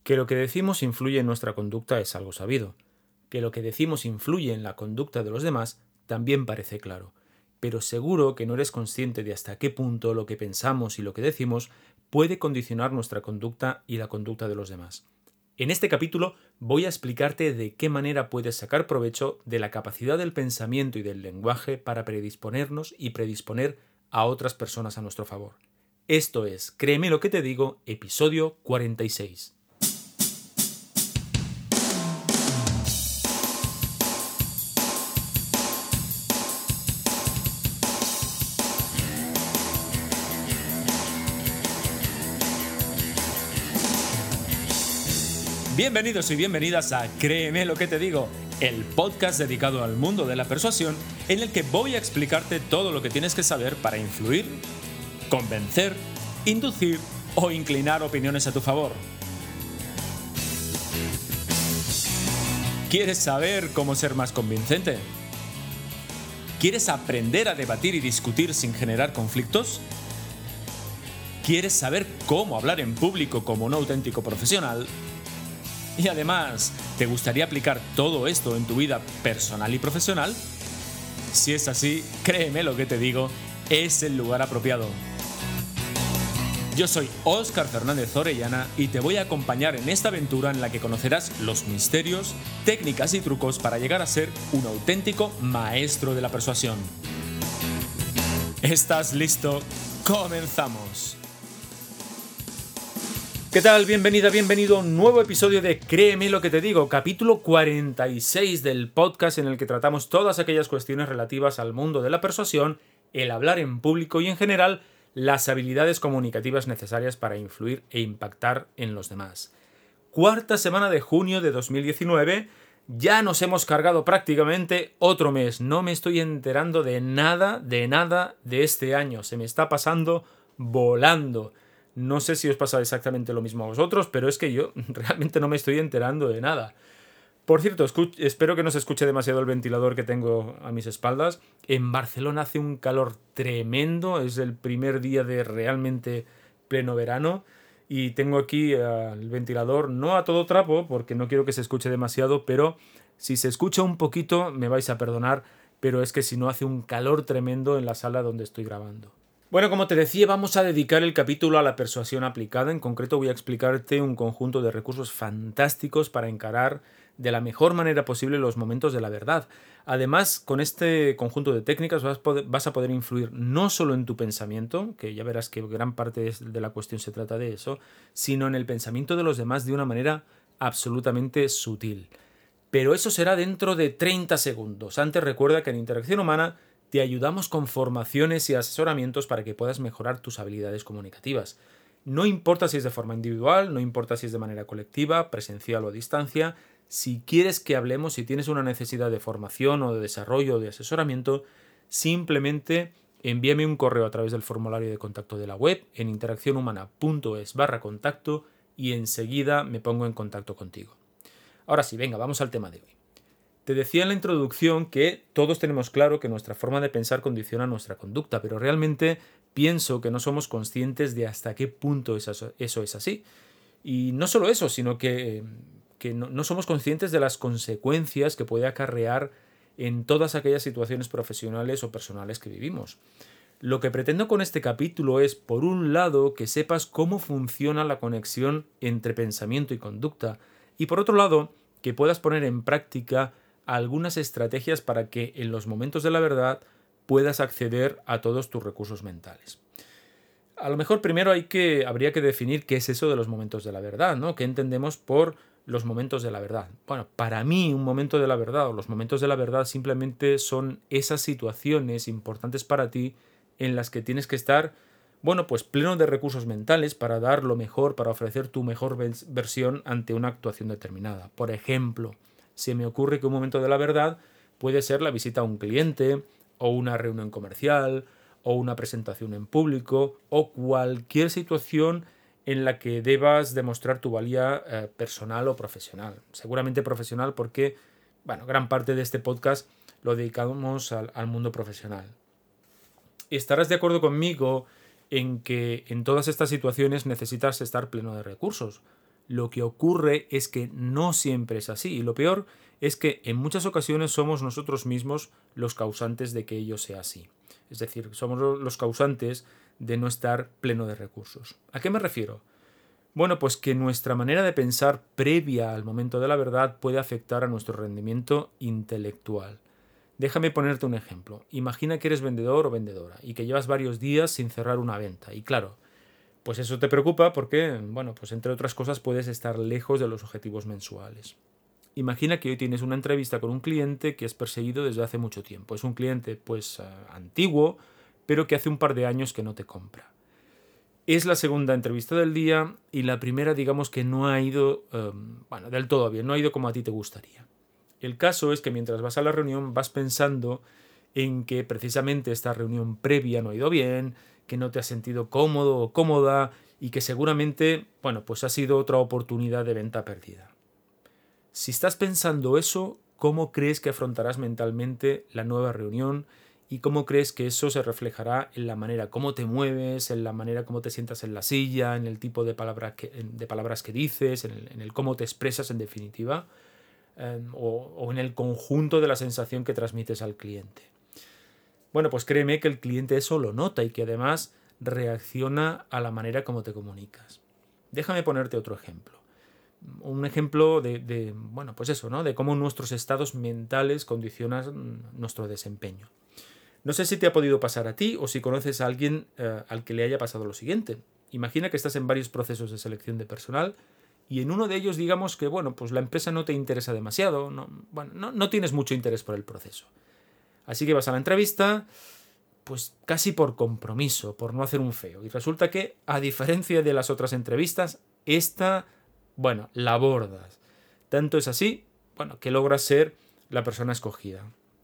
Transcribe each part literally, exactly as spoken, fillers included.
Que lo que decimos influye en nuestra conducta es algo sabido. Que lo que decimos influye en la conducta de los demás también parece claro. Pero seguro que no eres consciente de hasta qué punto lo que pensamos y lo que decimos puede condicionar nuestra conducta y la conducta de los demás. En este capítulo voy a explicarte de qué manera puedes sacar provecho de la capacidad del pensamiento y del lenguaje para predisponernos y predisponer a otras personas a nuestro favor. Esto es, créeme lo que te digo, episodio cuarenta y seis. Bienvenidos y bienvenidas a Créeme lo que te digo, el podcast dedicado al mundo de la persuasión en el que voy a explicarte todo lo que tienes que saber para influir, convencer, inducir o inclinar opiniones a tu favor. ¿Quieres saber cómo ser más convincente? ¿Quieres aprender a debatir y discutir sin generar conflictos? ¿Quieres saber cómo hablar en público como un auténtico profesional? Y además, ¿te gustaría aplicar todo esto en tu vida personal y profesional? Si es así, créeme lo que te digo, es el lugar apropiado. Yo soy Óscar Fernández Orellana y te voy a acompañar en esta aventura en la que conocerás los misterios, técnicas y trucos para llegar a ser un auténtico maestro de la persuasión. ¿Estás listo? ¡Comenzamos! ¿Qué tal? Bienvenida, bienvenido a un nuevo episodio de Créeme lo que te digo, capítulo cuarenta y seis del podcast en el que tratamos todas aquellas cuestiones relativas al mundo de la persuasión, el hablar en público y en general las habilidades comunicativas necesarias para influir e impactar en los demás. Cuarta semana de junio de dos mil diecinueve, ya nos hemos cargado prácticamente otro mes. No me estoy enterando de nada, de nada de este año. Se me está pasando volando. No sé si os pasa exactamente lo mismo a vosotros, pero es que yo realmente no me estoy enterando de nada. Por cierto, escuch- espero que no se escuche demasiado el ventilador que tengo a mis espaldas. En Barcelona hace un calor tremendo, es el primer día de realmente pleno verano y tengo aquí uh, el ventilador no a todo trapo porque no quiero que se escuche demasiado, pero si se escucha un poquito me vais a perdonar, pero es que si no hace un calor tremendo en la sala donde estoy grabando. Bueno, como te decía, vamos a dedicar el capítulo a la persuasión aplicada. En concreto voy a explicarte un conjunto de recursos fantásticos para encarar de la mejor manera posible los momentos de la verdad. Además, con este conjunto de técnicas vas, poder, vas a poder influir no solo en tu pensamiento, que ya verás que gran parte de la cuestión se trata de eso, sino en el pensamiento de los demás de una manera absolutamente sutil. Pero eso será dentro de treinta segundos. Antes recuerda que en Interacción Humana te ayudamos con formaciones y asesoramientos para que puedas mejorar tus habilidades comunicativas. No importa si es de forma individual, no importa si es de manera colectiva, presencial o a distancia. Si quieres que hablemos, si tienes una necesidad de formación o de desarrollo o de asesoramiento, simplemente envíame un correo a través del formulario de contacto de la web en interaccionhumana.es barra contacto y enseguida me pongo en contacto contigo. Ahora sí, venga, vamos al tema de hoy. Te decía en la introducción que todos tenemos claro que nuestra forma de pensar condiciona nuestra conducta, pero realmente pienso que no somos conscientes de hasta qué punto eso es así. Y no solo eso, sino que, que no, no somos conscientes de las consecuencias que puede acarrear en todas aquellas situaciones profesionales o personales que vivimos. Lo que pretendo con este capítulo es, por un lado, que sepas cómo funciona la conexión entre pensamiento y conducta, y por otro lado, que puedas poner en práctica algunas estrategias para que en los momentos de la verdad puedas acceder a todos tus recursos mentales. A lo mejor primero hay que, habría que definir qué es eso de los momentos de la verdad, ¿no? ¿Qué entendemos por los momentos de la verdad? Bueno, para mí un momento de la verdad o los momentos de la verdad simplemente son esas situaciones importantes para ti en las que tienes que estar, bueno, pues pleno de recursos mentales para dar lo mejor, para ofrecer tu mejor versión ante una actuación determinada. Por ejemplo, se me ocurre que un momento de la verdad puede ser la visita a un cliente o una reunión comercial o una presentación en público o cualquier situación en la que debas demostrar tu valía eh, personal o profesional. Seguramente profesional porque, bueno, gran parte de este podcast lo dedicamos al, al mundo profesional. Estarás de acuerdo conmigo en que en todas estas situaciones necesitas estar pleno de recursos. Lo que ocurre es que no siempre es así, y lo peor es que en muchas ocasiones somos nosotros mismos los causantes de que ello sea así. Es decir, somos los causantes de no estar pleno de recursos. ¿A qué me refiero? Bueno, pues que nuestra manera de pensar previa al momento de la verdad puede afectar a nuestro rendimiento intelectual. Déjame ponerte un ejemplo. Imagina que eres vendedor o vendedora y que llevas varios días sin cerrar una venta. Y claro, pues eso te preocupa porque, bueno, pues entre otras cosas puedes estar lejos de los objetivos mensuales. Imagina que hoy tienes una entrevista con un cliente que has perseguido desde hace mucho tiempo. Es un cliente, pues, uh, antiguo, pero que hace un par de años que no te compra. Es la segunda entrevista del día y la primera, digamos que no ha ido, um, bueno, del todo bien, no ha ido como a ti te gustaría. El caso es que mientras vas a la reunión vas pensando en que precisamente esta reunión previa no ha ido bien, que no te has sentido cómodo o cómoda y que seguramente, bueno, pues ha sido otra oportunidad de venta perdida. Si estás pensando eso, ¿cómo crees que afrontarás mentalmente la nueva reunión? ¿Y cómo crees que eso se reflejará en la manera cómo te mueves, en la manera cómo te sientas en la silla, en el tipo de palabras que, de palabras que dices, en el, en el cómo te expresas en definitiva, eh, o, o en el conjunto de la sensación que transmites al cliente? Bueno, pues créeme que el cliente eso lo nota y que además reacciona a la manera como te comunicas. Déjame ponerte otro ejemplo. Un ejemplo de, de, bueno, pues eso, ¿no? De cómo nuestros estados mentales condicionan nuestro desempeño. No sé si te ha podido pasar a ti o si conoces a alguien eh, al que le haya pasado lo siguiente. Imagina que estás en varios procesos de selección de personal y en uno de ellos digamos que, bueno, pues la empresa no te interesa demasiado, no, bueno, no, no tienes mucho interés por el proceso. Así que vas a la entrevista, pues casi por compromiso, por no hacer un feo. Y resulta que, a diferencia de las otras entrevistas, esta, bueno, la abordas. Tanto es así, bueno, que logras ser la persona escogida.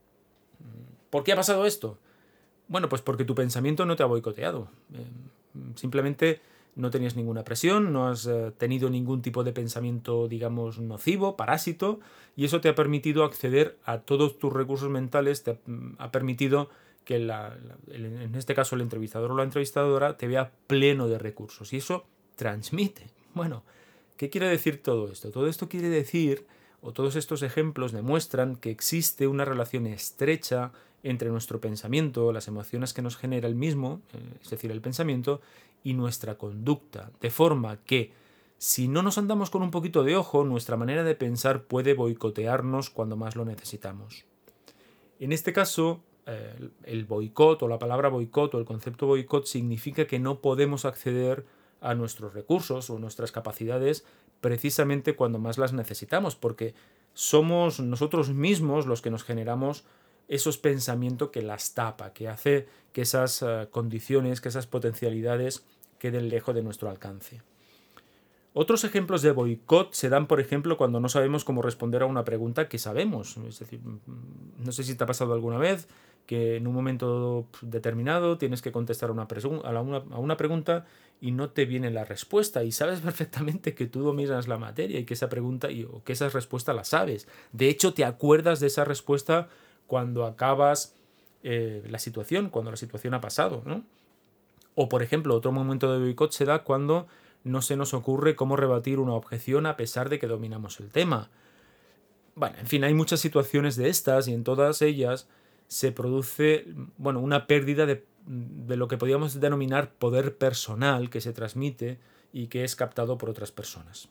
¿Por qué ha pasado esto? Bueno, pues porque tu pensamiento no te ha boicoteado. Eh, simplemente no tenías ninguna presión, no has eh, tenido ningún tipo de pensamiento, digamos, nocivo, parásito, y eso te ha permitido acceder a todos tus recursos mentales, te ha, ha permitido que la, la, en este caso el entrevistador o la entrevistadora te vea pleno de recursos, y eso transmite. Bueno, ¿qué quiere decir todo esto? Todo esto quiere decir, o todos estos ejemplos demuestran que existe una relación estrecha entre nuestro pensamiento, las emociones que nos genera el mismo, es decir, el pensamiento, y nuestra conducta, de forma que si no nos andamos con un poquito de ojo, nuestra manera de pensar puede boicotearnos cuando más lo necesitamos. En este caso, eh, el boicot o la palabra boicot o el concepto boicot significa que no podemos acceder a nuestros recursos o nuestras capacidades precisamente cuando más las necesitamos, porque somos nosotros mismos los que nos generamos esos pensamientos que las tapa, que hace que esas uh, condiciones, que esas potencialidades queden lejos de nuestro alcance. Otros ejemplos de boicot se dan, por ejemplo, cuando no sabemos cómo responder a una pregunta que sabemos. Es decir, no sé si te ha pasado alguna vez que en un momento determinado tienes que contestar a una, a una, a una pregunta y no te viene la respuesta y sabes perfectamente que tú dominas la materia y que esa pregunta y, o que esa respuesta la sabes. De hecho, te acuerdas de esa respuesta cuando acabas eh, la situación, cuando la situación ha pasado, ¿no? O, por ejemplo, otro momento de boicot se da cuando no se nos ocurre cómo rebatir una objeción a pesar de que dominamos el tema. Bueno, en fin, hay muchas situaciones de estas y en todas ellas se produce, bueno, una pérdida de, de lo que podríamos denominar poder personal que se transmite y que es captado por otras personas.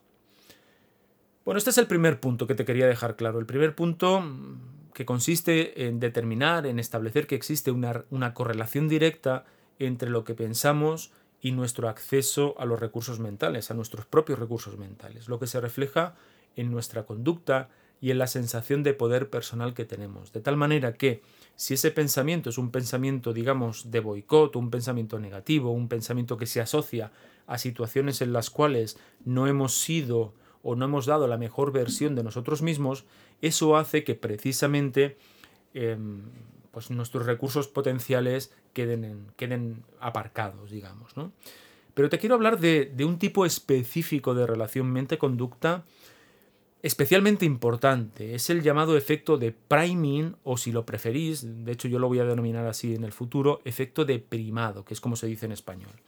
Bueno, este es el primer punto que te quería dejar claro. El primer punto que consiste en determinar, en establecer que existe una, una correlación directa entre lo que pensamos y nuestro acceso a los recursos mentales, a nuestros propios recursos mentales, lo que se refleja en nuestra conducta y en la sensación de poder personal que tenemos. De tal manera que si ese pensamiento es un pensamiento, digamos, de boicot, un pensamiento negativo, un pensamiento que se asocia a situaciones en las cuales no hemos sido o no hemos dado la mejor versión de nosotros mismos, eso hace que precisamente eh, pues nuestros recursos potenciales queden, en, queden aparcados, digamos, ¿no? Pero te quiero hablar de, de un tipo específico de relación mente-conducta especialmente importante. Es el llamado efecto de priming, o si lo preferís, de hecho yo lo voy a denominar así en el futuro, efecto de primado, que es como se dice en español.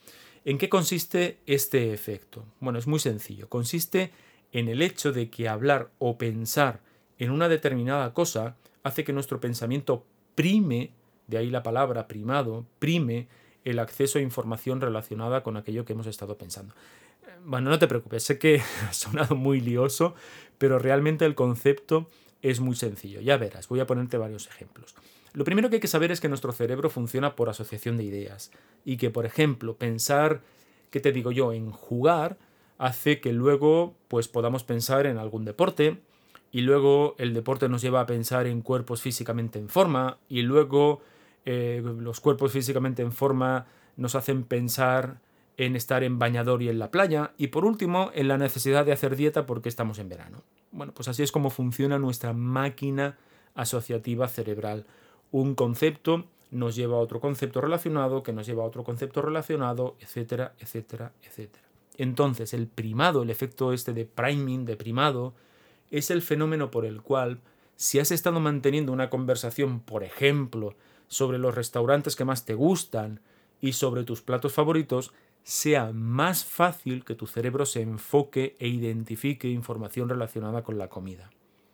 ¿En qué consiste este efecto? Bueno, es muy sencillo. Consiste en el hecho de que hablar o pensar en una determinada cosa hace que nuestro pensamiento prime, de ahí la palabra primado, prime el acceso a información relacionada con aquello que hemos estado pensando. Bueno, no te preocupes, sé que ha sonado muy lioso, pero realmente el concepto es muy sencillo. Ya verás, voy a ponerte varios ejemplos. Lo primero que hay que saber es que nuestro cerebro funciona por asociación de ideas y que, por ejemplo, pensar, ¿qué te digo yo?, en jugar hace que luego pues, podamos pensar en algún deporte y luego el deporte nos lleva a pensar en cuerpos físicamente en forma y luego eh, los cuerpos físicamente en forma nos hacen pensar en estar en bañador y en la playa y por último en la necesidad de hacer dieta porque estamos en verano. Bueno, pues así es como funciona nuestra máquina asociativa cerebral. Un concepto nos lleva a otro concepto relacionado, que nos lleva a otro concepto relacionado, etcétera, etcétera, etcétera. Entonces, el primado, el efecto este de priming, de primado, es el fenómeno por el cual, si has estado manteniendo una conversación, por ejemplo, sobre los restaurantes que más te gustan y sobre tus platos favoritos, sea más fácil que tu cerebro se enfoque e identifique información relacionada con la comida.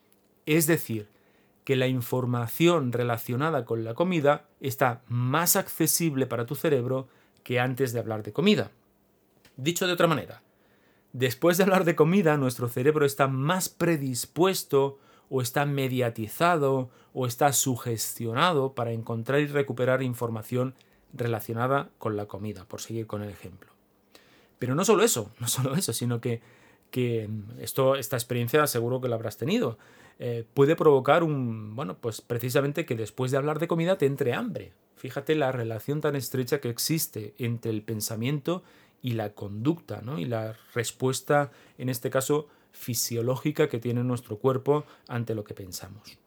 Es decir, que la información relacionada con la comida está más accesible para tu cerebro que antes de hablar de comida. Dicho de otra manera, después de hablar de comida, nuestro cerebro está más predispuesto o está mediatizado o está sugestionado para encontrar y recuperar información relacionada con la comida, por seguir con el ejemplo. Pero no solo eso, no solo eso, sino que, que esto, esta experiencia seguro que la habrás tenido. Eh, puede provocar un, bueno, pues precisamente que después de hablar de comida te entre hambre. Fíjate la relación tan estrecha que existe entre el pensamiento y la conducta, ¿no? Y la respuesta, en este caso, fisiológica que tiene nuestro cuerpo ante lo que pensamos.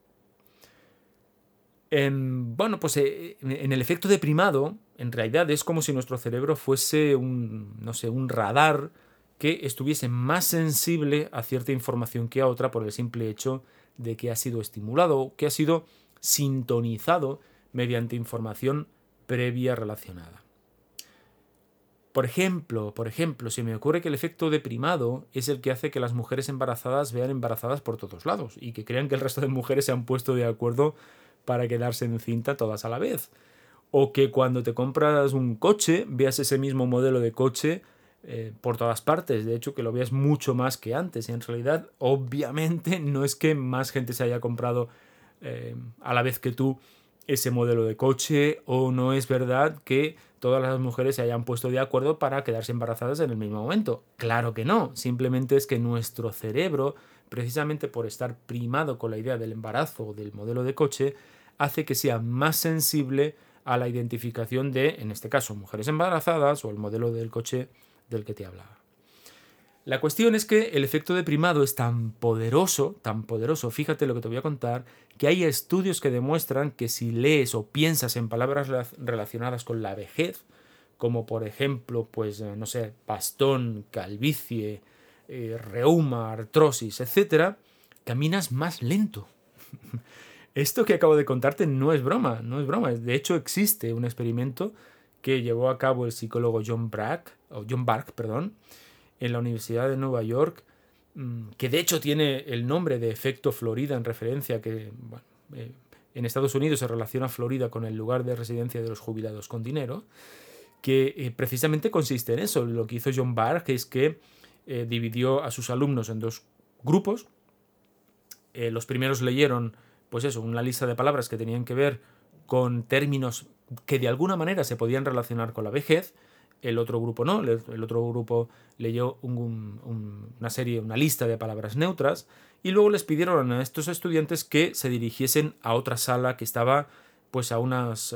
Eh, bueno, pues eh, en el efecto de primado, en realidad es como si nuestro cerebro fuese un, no sé, un radar que estuviese más sensible a cierta información que a otra por el simple hecho de que ha sido estimulado, que ha sido sintonizado mediante información previa relacionada. Por ejemplo, por ejemplo, se me ocurre que el efecto de primado es el que hace que las mujeres embarazadas vean embarazadas por todos lados y que crean que el resto de mujeres se han puesto de acuerdo para quedarse encinta todas a la vez. O que cuando te compras un coche, veas ese mismo modelo de coche eh, por todas partes. De hecho, que lo veas mucho más que antes. Y en realidad, obviamente, no es que más gente se haya comprado eh, a la vez que tú ese modelo de coche, o no es verdad que todas las mujeres se hayan puesto de acuerdo para quedarse embarazadas en el mismo momento. Claro que no. Simplemente es que nuestro cerebro, precisamente por estar primado con la idea del embarazo o del modelo de coche, hace que sea más sensible a la identificación de, en este caso, mujeres embarazadas o el modelo del coche del que te hablaba. La cuestión es que el efecto de primado es tan poderoso, tan poderoso, fíjate lo que te voy a contar, que hay estudios que demuestran que si lees o piensas en palabras relacionadas con la vejez, como por ejemplo, pues, no sé, bastón, calvicie, eh, reuma, artrosis, etcétera, caminas más lento. Esto que acabo de contarte no es broma, no es broma. De hecho, existe un experimento que llevó a cabo el psicólogo John Brack, o John Bark, perdón, en la Universidad de Nueva York, que de hecho tiene el nombre de efecto Florida en referencia a que bueno, eh, en Estados Unidos se relaciona Florida con el lugar de residencia de los jubilados con dinero, que eh, precisamente consiste en eso. Lo que hizo John Bark es que eh, dividió a sus alumnos en dos grupos. Eh, los primeros leyeron, pues eso, una lista de palabras que tenían que ver con términos que de alguna manera se podían relacionar con la vejez. El otro grupo no, el otro grupo leyó un, un, una serie, una lista de palabras neutras y luego les pidieron a estos estudiantes que se dirigiesen a otra sala que estaba pues a unas uh,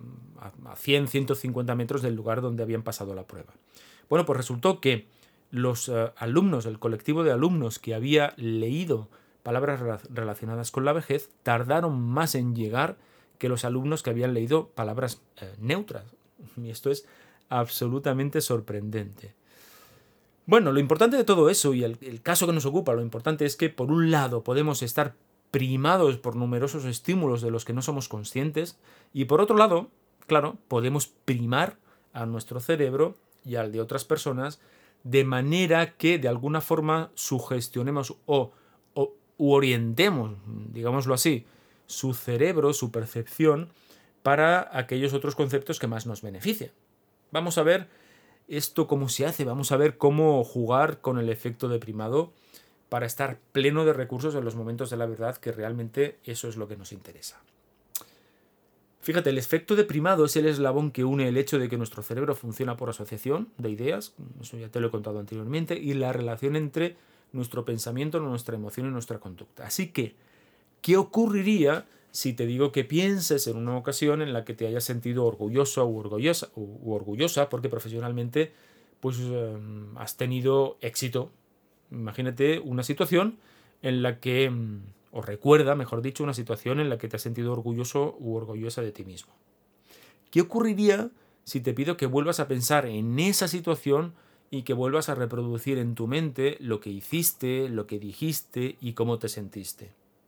a cien a ciento cincuenta metros del lugar donde habían pasado la prueba. Bueno, pues resultó que los uh, alumnos, el colectivo de alumnos que había leído palabras relacionadas con la vejez, tardaron más en llegar que los alumnos que habían leído palabras eh, neutras. Y esto es absolutamente sorprendente. Bueno, lo importante de todo eso y el, el caso que nos ocupa, lo importante es que por un lado podemos estar primados por numerosos estímulos de los que no somos conscientes y por otro lado, claro, podemos primar a nuestro cerebro y al de otras personas, de manera que de alguna forma sugestionemos o, o u orientemos, digámoslo así, su cerebro, su percepción, para aquellos otros conceptos que más nos benefician. Vamos a ver esto cómo se hace, vamos a ver cómo jugar con el efecto de primado para estar pleno de recursos en los momentos de la verdad, que realmente eso es lo que nos interesa. Fíjate, el efecto de primado es el eslabón que une el hecho de que nuestro cerebro funciona por asociación de ideas, eso ya te lo he contado anteriormente, y la relación entre nuestro pensamiento, nuestra emoción y nuestra conducta. Así que, ¿qué ocurriría si te digo que pienses en una ocasión en la que te hayas sentido orgulloso u orgullosa, u orgullosa porque profesionalmente pues, eh, has tenido éxito? Imagínate una situación en la que, o recuerda, mejor dicho, una situación en la que te has sentido orgulloso u orgullosa de ti mismo. ¿Qué ocurriría si te pido que vuelvas a pensar en esa situación y que vuelvas a reproducir en tu mente lo que hiciste, lo que dijiste y cómo te sentiste?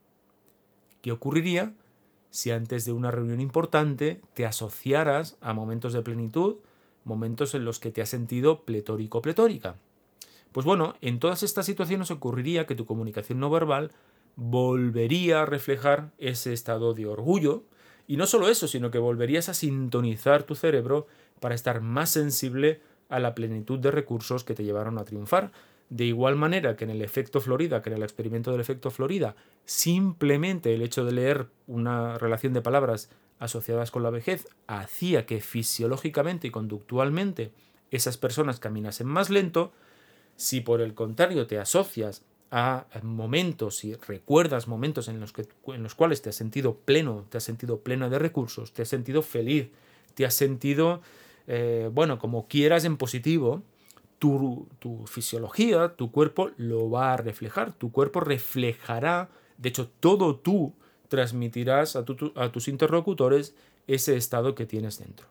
¿Qué ocurriría si antes de una reunión importante te asociaras a momentos de plenitud, momentos en los que te has sentido pletórico o pletórica? Pues bueno, en todas estas situaciones ocurriría que tu comunicación no verbal volvería a reflejar ese estado de orgullo, y no solo eso, sino que volverías a sintonizar tu cerebro para estar más sensible a la plenitud de recursos que te llevaron a triunfar. De igual manera que en el efecto Florida, que en el experimento del efecto Florida, simplemente el hecho de leer una relación de palabras asociadas con la vejez hacía que fisiológicamente y conductualmente esas personas caminasen más lento. Si por el contrario te asocias a momentos y recuerdas momentos en los, que, en los cuales te has sentido pleno, te has sentido plena de recursos, te has sentido feliz, te has sentido, eh, bueno, como quieras en positivo, tu, tu fisiología, tu cuerpo lo va a reflejar. Tu cuerpo reflejará, de hecho, todo tú transmitirás a, tu, a tus interlocutores ese estado que tienes dentro.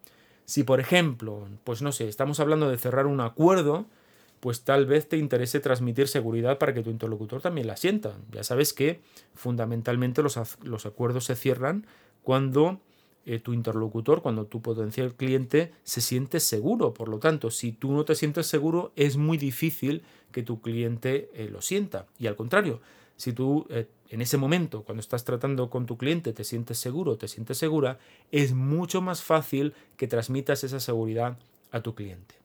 Si, por ejemplo, pues no sé, estamos hablando de cerrar un acuerdo, pues tal vez te interese transmitir seguridad para que tu interlocutor también la sienta. Ya sabes que fundamentalmente los, los acuerdos se cierran cuando eh, tu interlocutor, cuando tu potencial cliente se siente seguro. Por lo tanto, si tú no te sientes seguro, es muy difícil que tu cliente eh, lo sienta. Y al contrario, si tú eh, en ese momento, cuando estás tratando con tu cliente, te sientes seguro, te sientes segura, es mucho más fácil que transmitas esa seguridad a tu cliente.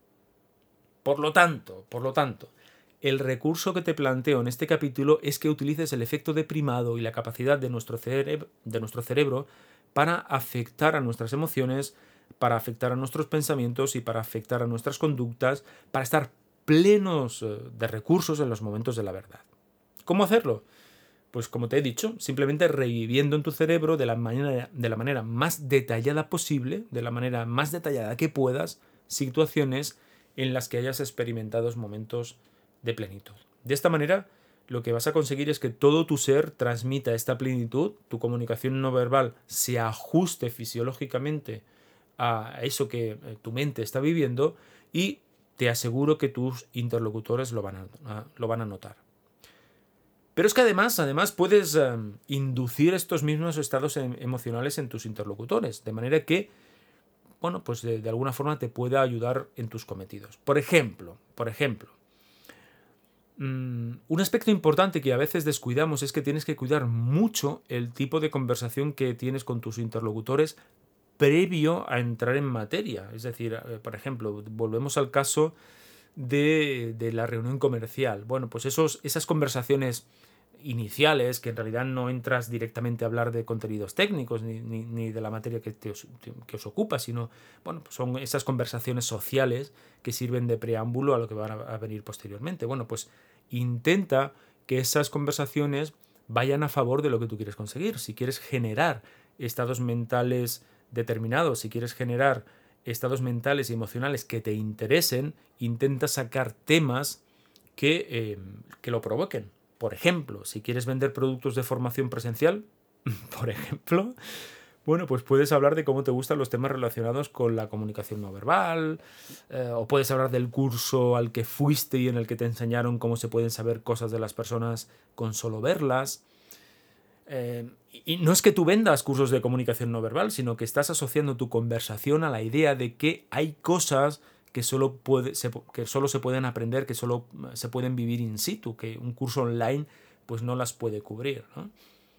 Por lo tanto, por lo tanto, el recurso que te planteo en este capítulo es que utilices el efecto de primado y la capacidad de nuestro cerebro, de nuestro cerebro para afectar a nuestras emociones, para afectar a nuestros pensamientos y para afectar a nuestras conductas, para estar plenos de recursos en los momentos de la verdad. ¿Cómo hacerlo? Pues como te he dicho, simplemente reviviendo en tu cerebro de la manera, de la manera más detallada posible, de la manera más detallada que puedas, situaciones en las que hayas experimentado momentos de plenitud. De esta manera, lo que vas a conseguir es que todo tu ser transmita esta plenitud, tu comunicación no verbal se ajuste fisiológicamente a eso que tu mente está viviendo, y te aseguro que tus interlocutores lo van a, lo van a notar. Pero es que además, además puedes um, inducir estos mismos estados emocionales en tus interlocutores, de manera que bueno, pues de, de alguna forma te pueda ayudar en tus cometidos. Por ejemplo, por ejemplo, mmm, un aspecto importante que a veces descuidamos es que tienes que cuidar mucho el tipo de conversación que tienes con tus interlocutores previo a entrar en materia. Es decir, eh, por ejemplo, volvemos al caso de, de la reunión comercial. Bueno, pues esos, esas conversaciones iniciales, que en realidad no entras directamente a hablar de contenidos técnicos ni, ni, ni de la materia que, te os, que os ocupa, sino bueno, pues son esas conversaciones sociales que sirven de preámbulo a lo que va a venir posteriormente. Bueno, pues intenta que esas conversaciones vayan a favor de lo que tú quieres conseguir. Si quieres generar estados mentales determinados, si quieres generar estados mentales y emocionales que te interesen, intenta sacar temas que, eh, que lo provoquen. Por ejemplo, si quieres vender productos de formación presencial, por ejemplo, bueno, pues puedes hablar de cómo te gustan los temas relacionados con la comunicación no verbal, eh, o puedes hablar del curso al que fuiste y en el que te enseñaron cómo se pueden saber cosas de las personas con solo verlas. Eh, y no es que tú vendas cursos de comunicación no verbal, sino que estás asociando tu conversación a la idea de que hay cosas que solo, puede, se, que solo se pueden aprender, que solo se pueden vivir in situ, que un curso online pues no las puede cubrir, ¿no?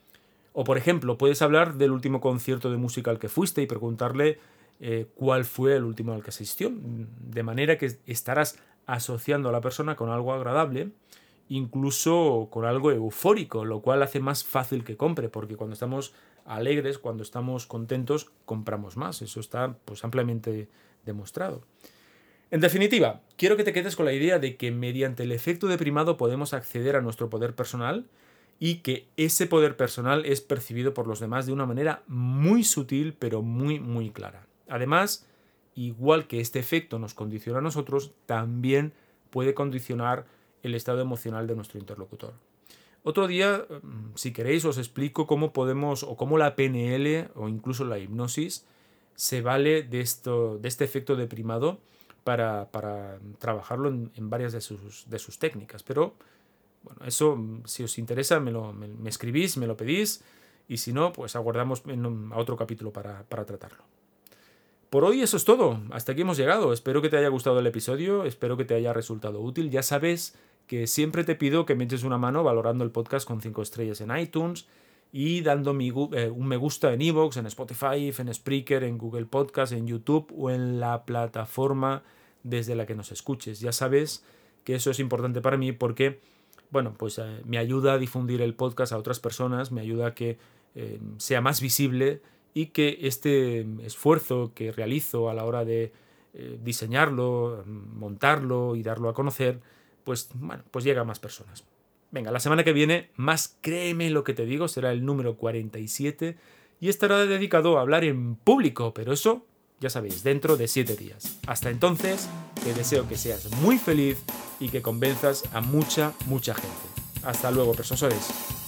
O por ejemplo, puedes hablar del último concierto de música al que fuiste y preguntarle eh, cuál fue el último al que asistió, de manera que estarás asociando a la persona con algo agradable, incluso con algo eufórico, lo cual hace más fácil que compre, porque cuando estamos alegres, cuando estamos contentos, compramos más. Eso está pues ampliamente demostrado. En definitiva, quiero que te quedes con la idea de que mediante el efecto de primado podemos acceder a nuestro poder personal y que ese poder personal es percibido por los demás de una manera muy sutil, pero muy, muy clara. Además, igual que este efecto nos condiciona a nosotros, también puede condicionar el estado emocional de nuestro interlocutor. Otro día, si queréis, os explico cómo podemos, o cómo la P N L o incluso la hipnosis se vale de, esto, de este efecto de primado para, para trabajarlo en, en varias de sus, de sus técnicas. Pero, bueno, eso, si os interesa, me, lo, me, me escribís, me lo pedís, y si no, pues aguardamos en, a otro capítulo para, para tratarlo. Por hoy eso es todo. Hasta aquí hemos llegado. Espero que te haya gustado el episodio, espero que te haya resultado útil. Ya sabes que siempre te pido que me eches una mano valorando el podcast con cinco estrellas en iTunes y dando mi, eh, un me gusta en iVoox, en Spotify, en Spreaker, en Google Podcast, en YouTube o en la plataforma desde la que nos escuches. Ya sabes que eso es importante para mí porque, bueno, pues eh, me ayuda a difundir el podcast a otras personas, me ayuda a que eh, sea más visible y que este esfuerzo que realizo a la hora de eh, diseñarlo, montarlo y darlo a conocer, pues, bueno, pues llega a más personas. Venga, la semana que viene, más Créeme lo que te digo, será el número cuarenta y siete y estará dedicado a hablar en público, pero eso, ya sabéis, dentro de siete días. Hasta entonces, te deseo que seas muy feliz y que convenzas a mucha, mucha gente. Hasta luego, persuasores.